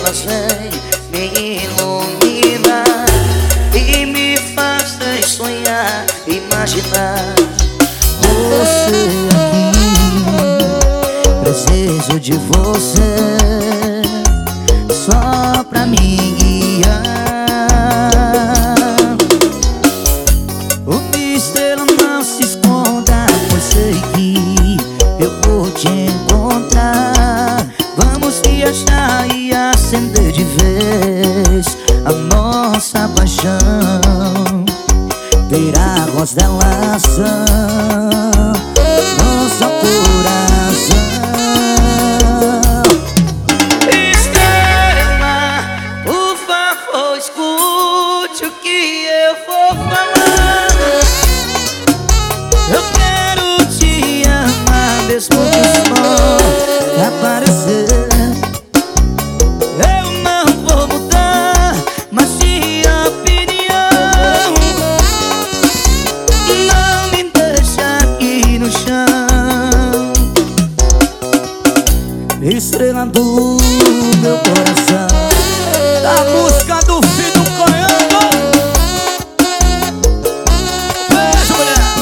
estrelas vêm me iluminar e me fazem sonhar, imaginar você aqui. Preciso de você só pra me guiar. Uma estrela não se esconda, pois sei que eu vou te encontrar. Vamos viajar e acender de vez a nossa paixão. Ver a constelação no seu coração. Estrela, por favor, escute o que eu vou falar. Eu quero te amar, mesmo que o sol aparecer. Eu não vou mudar, mas de opinião. Não me deixa aqui no chão. Estrela do meu coração. Da música do Vitor Canhão. Beijo, mulher.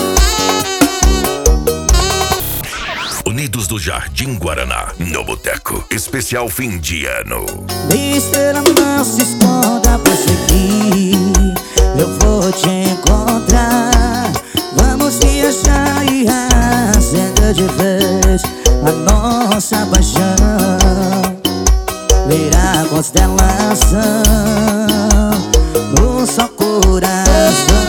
Unidos do Jardim Guaraná, no Boteco, especial fim de ano. Estrela não se esconda, pois sei que eu vou te encontrar. Vamos viajar e acender de vez a nossa paixão. Ver a constelação no seu coração.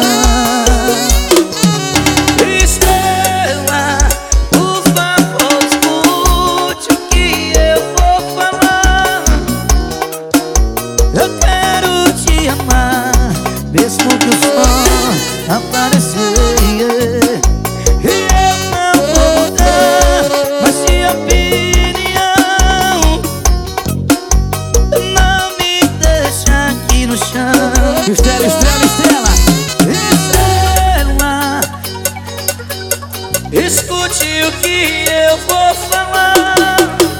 Estrela, por favor, escute o que eu vou falar. Eu quero te amar, mesmo que o sol aparecer. E eu não vou mudar, mas de opinião. Não me deixa aqui no chão. Estrela, estrela, estrela. Estrela, escute o que eu vou falar.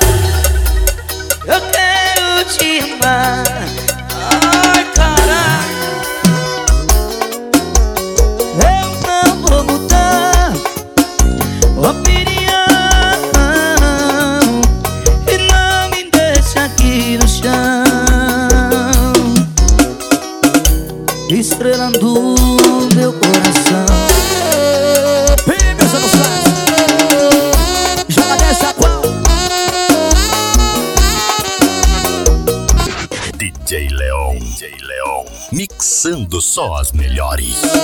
Eu quero te amar. Ai, caralho. Eu não vou mudar opinião. E não me deixa aqui no chão. Estrela do meu coração. Vem, meus alunos, joga dessa pau. DJ Leon, mixando só as melhores.